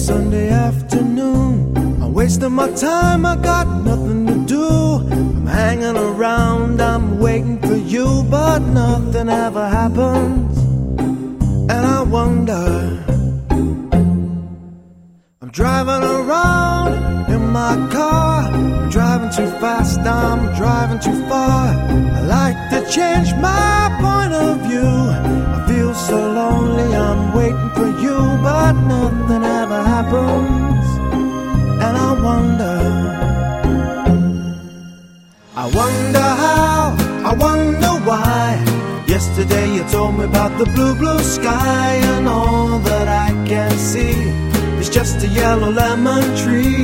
Sunday afternoon. I'm wasting my time, I got nothing to do. I'm hanging around, I'm waiting for you, but nothing ever happens. And I wonder, I'm driving around in my car, I'm driving too fast, I'm driving too far. I like to change my point of view. I feel so lonely, I'm waiting for you, but nothing ever happens. And I wonder how, I wonder why. Yesterday you told me about the blue, blue sky, and all that I can see is just a yellow lemon tree.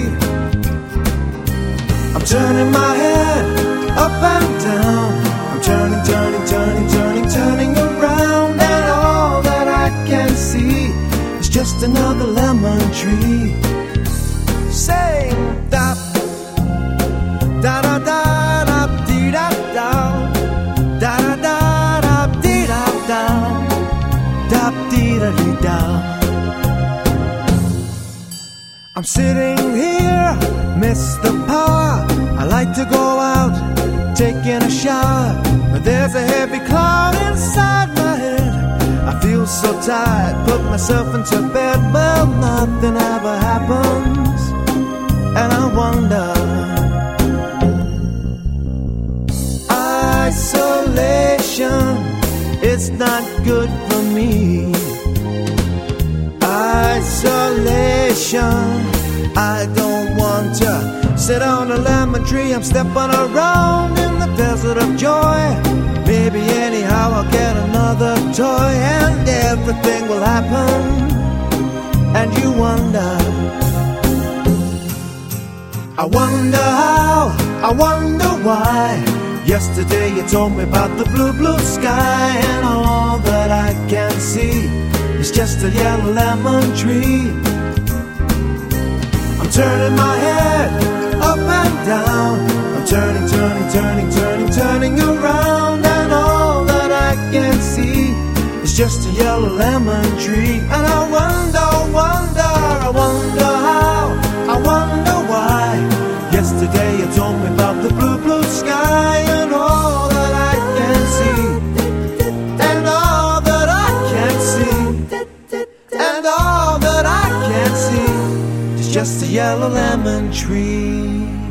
I'm turning my head up and down, I'm turning, turning, turning, turning, turning around, and all that I can see is just another lemon tree. Saying da da da da da dee da da da da da dee da da da dee da dee da. I'm sitting here, miss the power. I like to go out, taking a shower, but there's a heavy cloud inside my head. I feel so tired, put myself into bed, but nothing ever happens. And I wonder, isolation, it's not good for me. Isolation, I don't want to sit on a lemon tree. I'm stepping around in the desert of joy. Maybe anyhow I'll get another toy, and everything will happen. And you wonder, I wonder how, I wonder why. Yesterday you told me about the blue, blue sky, and all that I can see is just a yellow lemon tree. I'm turning my head up and down, I'm turning, turning, turning, turning, turning around, and all that I can see is just a yellow lemon tree. And I wonder, wonder, I wonder how, I wonder why. Yesterday you told me about the blue, blue sky, and all that I can see, and all that I can see, and all that I can see is just a yellow lemon tree.